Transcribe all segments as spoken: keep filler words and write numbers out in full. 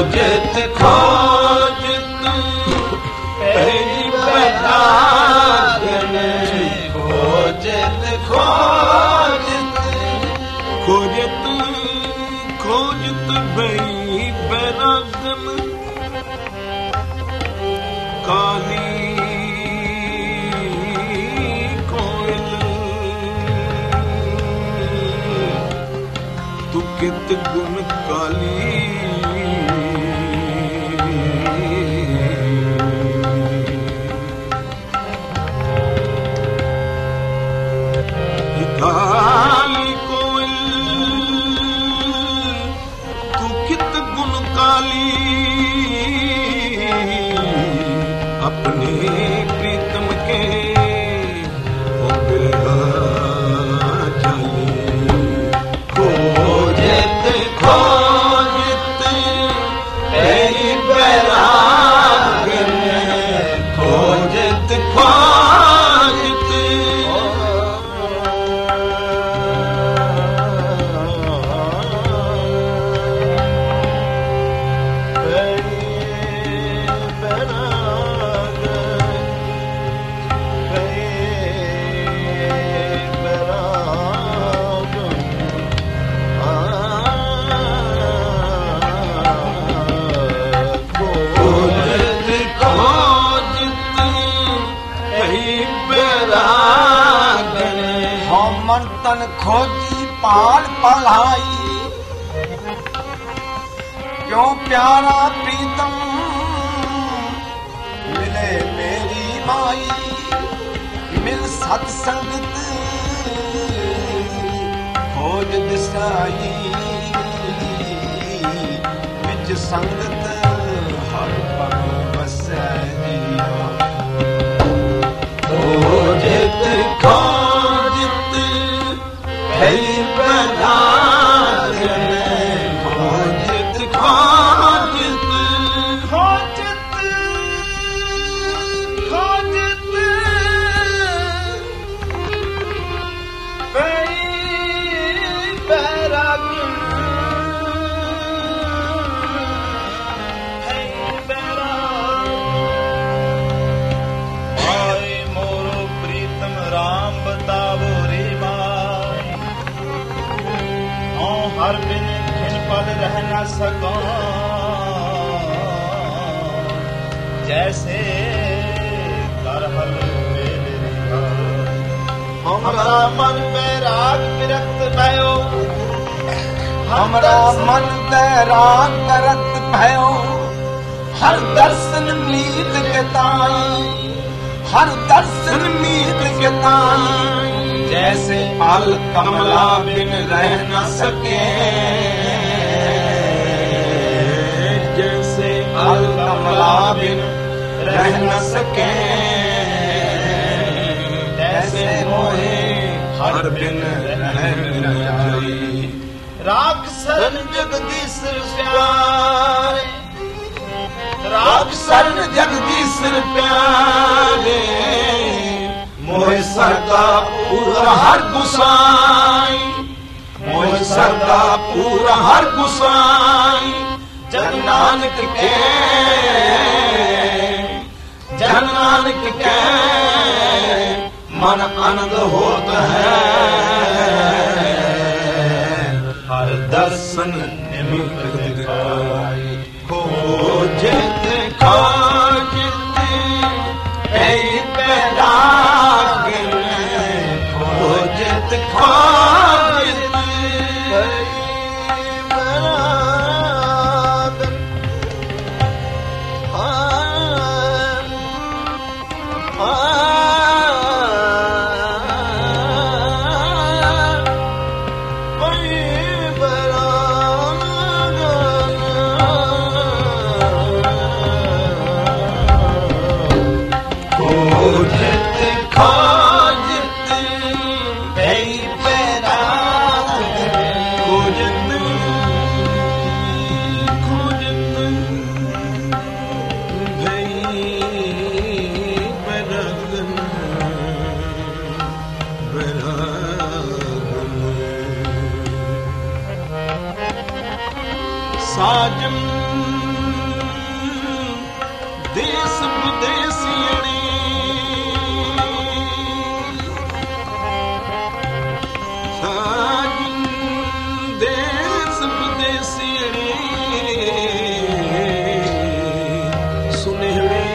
खोजत खोजत पहली बैरागन खोजत खोजत खोजत खोजत बई बैरागन काली कोयल तू कित गुण काली काली कोयल तू कित गुण काली अपने प्रीतम के ओ बिरहा जाली खोजत खोजत तेरी बैरागन खोजत खोजत मन तन खोजी पाल पलाई क्यों प्यारा प्रीतम मिले मेरी माई मिल सत्संगत खोज दिसाई विच संगत हर पग बसै जिया खोजत खोजत पहली बैरागन खोजत खोजत खोजत खोजत पहली बैरागन पहली बैरागन आए मोरो प्रीतम राम बतावो रे माई हर बिन खिन पल रह न सको जैसे करहल हमरा मन बैराग विरक्त भयो हमरा मन बैराग करत भयो हर दर्शन मीत के ताई हर दर्शन मीत के ताई जैसे पाल कमला बिन रह न सके जैसे पाल कमला बिन रह न सके ऐसे मोहे हर बिन रह न जाई राख शरण जगदीश प्यारे राख शरण जगदीश प्यारे मोहे सरदा पूरा हर गुसाई मोहे सरदा पूरा हर गुसाई जन नानक के जन नानक के मन आनंद होत है हर दर्शन निमित्त दिखाई खोजत खोजत ऐ बैरागन खोजत खोजत बैरागन आ आ साजन ਦੇਸ ਵਿਦੇਸੀਅਣੇ ਸਾਜਨ ਦੇਸ ਵਿਦੇਸੀਅਣੇ ਸੁਨੇਹੜੇ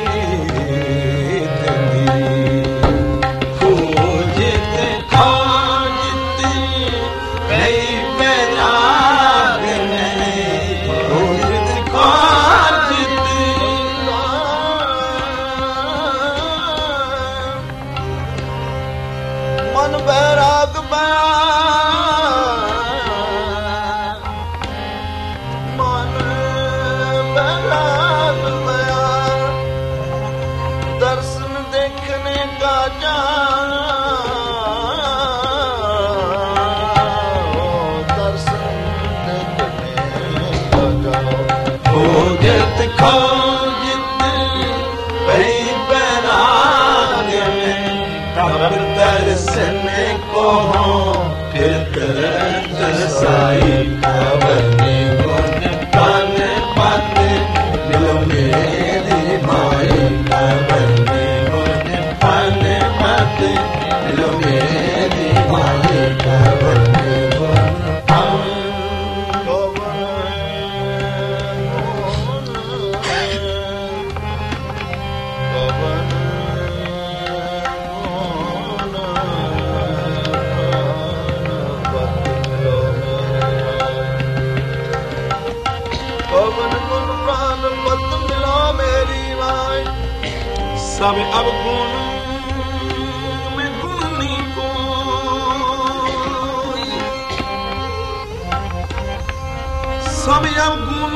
ਤੇਰੀ ਖੋਜ ਤੇ ਖੋਜ ਤੇ ਪਈ ਬੈਰਾਗ ਨੇ ਖੋਜ ਤੇ ਖੋਜ ਤੇ ਮਨ ਬੈਰਾਗ ਬਿਆ ਮਨ ਬੈਰਾਗ ਬਿਆ ਦਰਸ਼ਨ ਦੇਖਣੇ ਕਾ ਜਾਣਾ ਦਰਸ਼ਨ ਦੇਖਣੇ ਕਾ ਜਾਣਾ ਖੋਜ ਤੇ ਖੋਜ ਤੇ ਪਈ ਬੈਰਾਗ ਨੇ ਤਬ ਦਰਸ਼ਨ को फिर तरसाई कवने गुण पान पात मिलो मेरी माई कवने गुण पान पात मिलो मेरी माई कवने गुण पान सब अब गुण में गुणी कोई सब अब गुण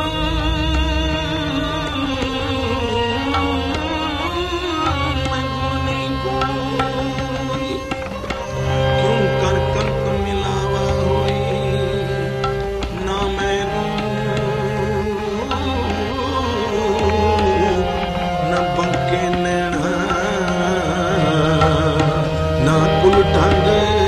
में गुणी कोई क्यों कर कंत मिलावा होई ना मैनू न बंके ढंग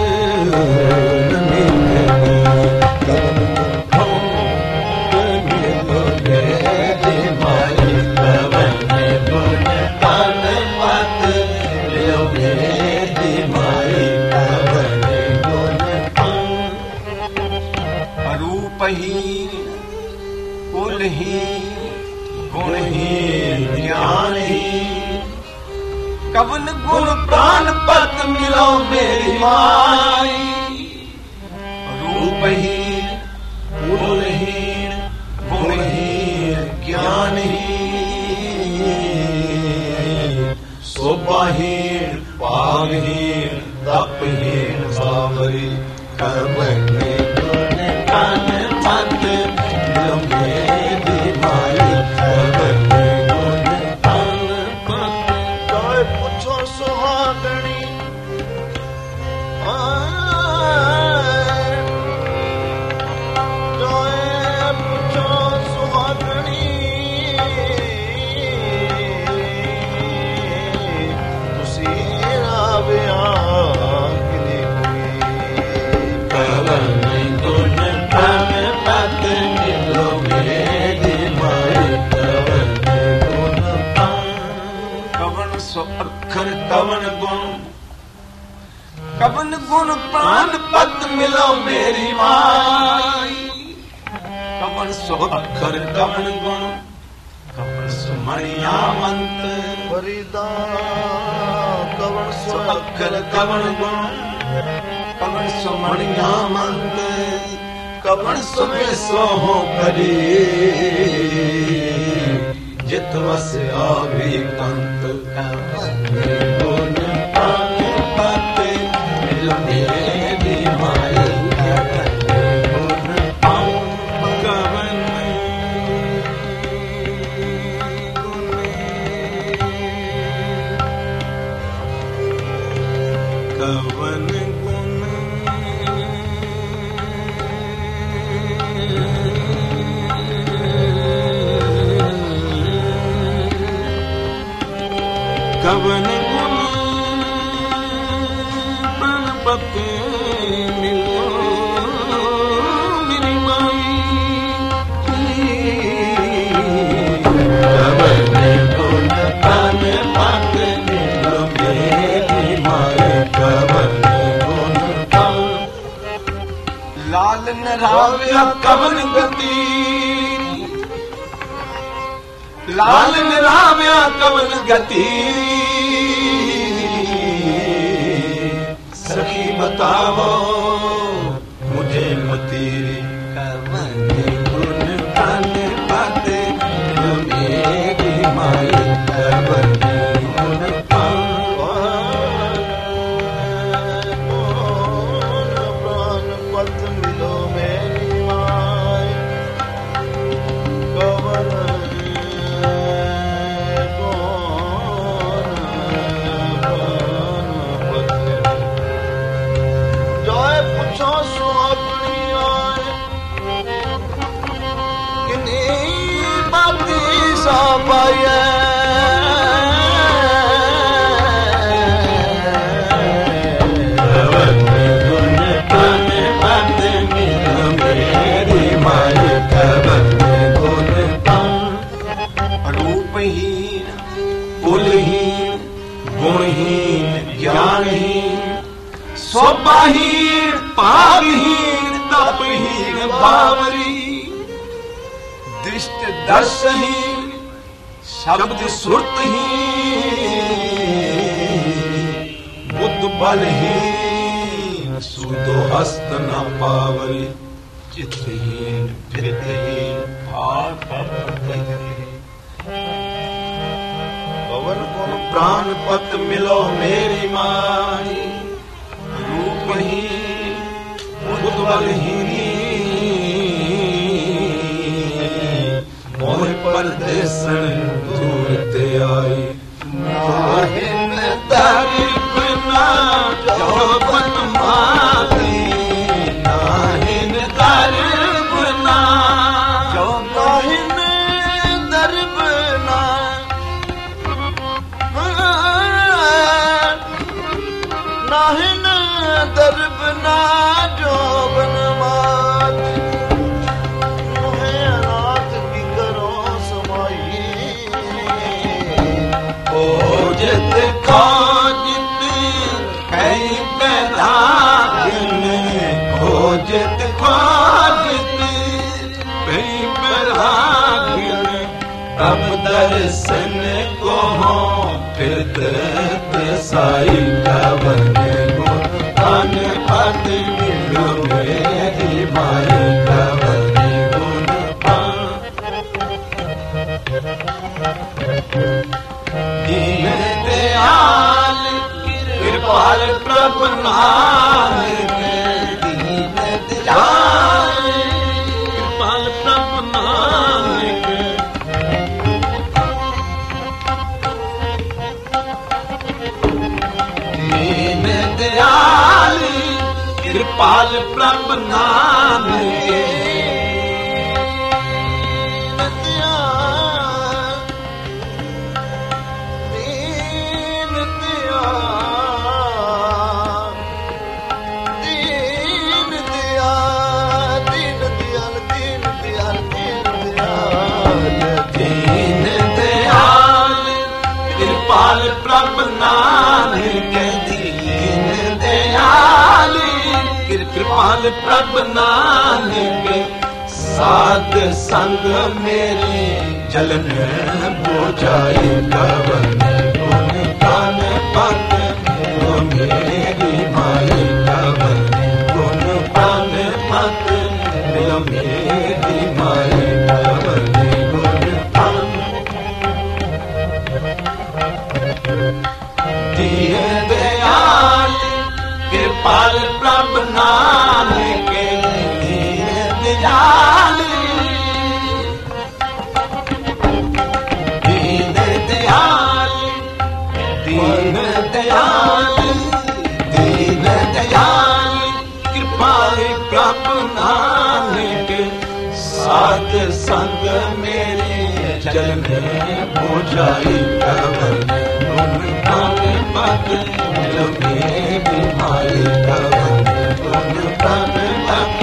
रूपहीन कुलहीन गुणहीन ज्ञानहीन कवन गुण प्राण पत मिलो मेरी माई रूपहीन कुलहीन गुणहीन ज्ञानहीन शोभाहीन पागहीन तपहीन बावरी कवने गुण प्राण पत मिलो मेरी माई कवने गुण प्राण पत पुछो सुहागणी जोए पुछो सुहागणी तुसी राविया किने कोई कवन गुण प्राण पत मिलो मेरी माई कवन गुण प्राण कवन सो अखर कवन गुण कवन गुण प्राण पत मिलो मेरी माई कवन सो अखर कवन गुण कवन सो मणिया मंत फरीदा कवन सो अखर कवन गुण कवन सो मणिया मंत कवन सो सो हो करी जित वस आवी कंत कवन गुण प्राण पत मिलो मेरी माई कवन गुण प्राण कवन कवन गुण कवन गुण प्रणपत मिलो मेरी माई कवन गुण निराव्या कवन गति लाल निराव्या कवन गति सखी बताओ मुझे मती कवन गुण तन पाते मेरी माई कवन गुण प्राण पत मिलो मेरी माई कवन रूपहीन कुलहीन गुणहीन ज्ञानहीन स्वभाहीन पापहीन तपहीन बावरी दृष्ट दर्शहीन शब्द सुरतहीन बुद्ध बलहीन सुदो हस्त न पावरी चित्रहीन फिरतहीन पाप कवन गुण प्राण पत मिलो मेरी माई रूपहीन बुद्ध बलहीनी मोह परदेसन दूरते आई नाहिन दरिप ना जौबन माती नाहिन दरिप ना जो नाहिन दरिप ना नाहिन दरिप ना जौबन माती मोहे अनाथ की करो समाई खोजत खोजत कई बैरागन खोजत खोजत कई बैरागन तब दर्शन को हो फिर साई कवन को तन पद मिलो मेरी माई कवन गुण दीन दयाल कृपाल प्रभु नानक दीन दयाल कृपाल प्रभु नानक दीन दयाल कृपाल प्रभु नानक दीन दयाल दीन दयाल दीन दयाल दीन दयाल दीन दयाल दीन दयाल कृपाल प्रभु नानक दीन दयाल कृपाल प्रभु नानक साध संग मेरे जलन बुझाई कवन गुण प्राण पत मिलो मेरी माई कवन गुण प्राण पत मिलो मेरी माई कवन गुण प्राण दीन दयाल कृपाल प्रभु नानक दीन दयाल दीन दयाल दीन दयाल दीन दयाल कृपाल प्रभु नानक साध संग मेरे जन बुझाई कवन गुण प्राण पत मिलो मेरी माई कवन गुण प्राण पत